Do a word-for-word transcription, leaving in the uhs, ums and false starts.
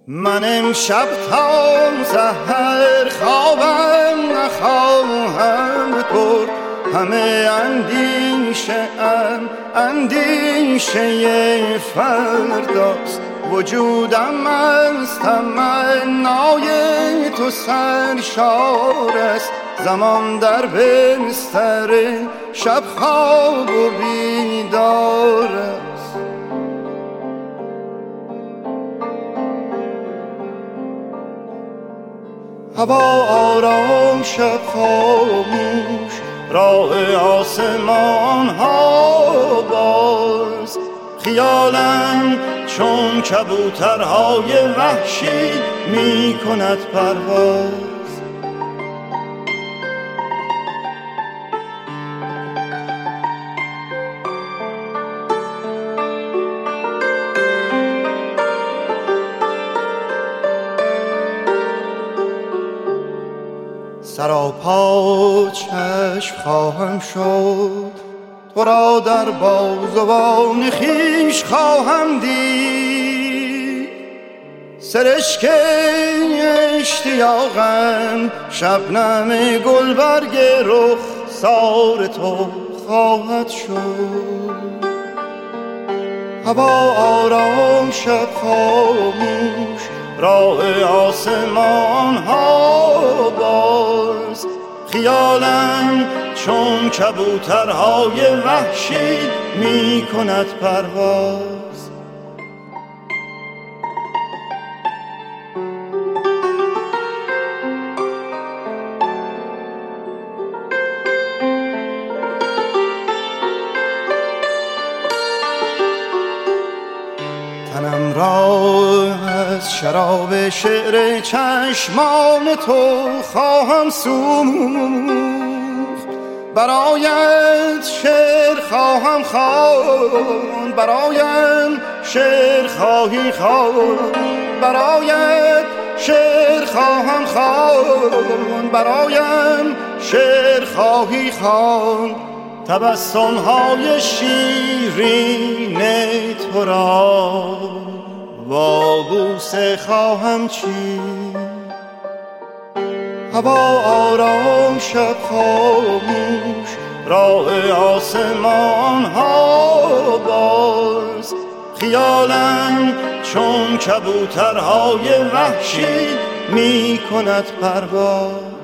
من امشب تا سحر خوابم نخواهم برد، همه اندیشه ام اندیشه فرداست. وجودم از تمنای تو سرشار است، زمان در بستر شب خواب و بیدار است. هوا آرام شب خاموش، راه آسمان ها باز. خیالم چون کبوترهای وحشی می کند پرواز. سراپا چشم خواهم شد، تو را در بازوان خویش خواهم دید. سرشک اشتیاقم شبنم گلبرگ رخسار تو خواهد شد. هوا آرام شب خاموش، راه آسمان ها باز. خیالم چون کبوترهای وحشی می کند پرواز. تنم را از شراب شعر چشمان تو خواهم سوخت. برایت شعر خواهم خواند، برایم شعر خواهی خواند. برایت شعر خواهم خواند، برایم شعر خواهی خواند. تبسم های شیرین تو را با بوسه خواهم چید. هوا آرام شب خاموش، راه آسمان ها باز. خیالم چون کبوترهای وحشی می کند پرواز.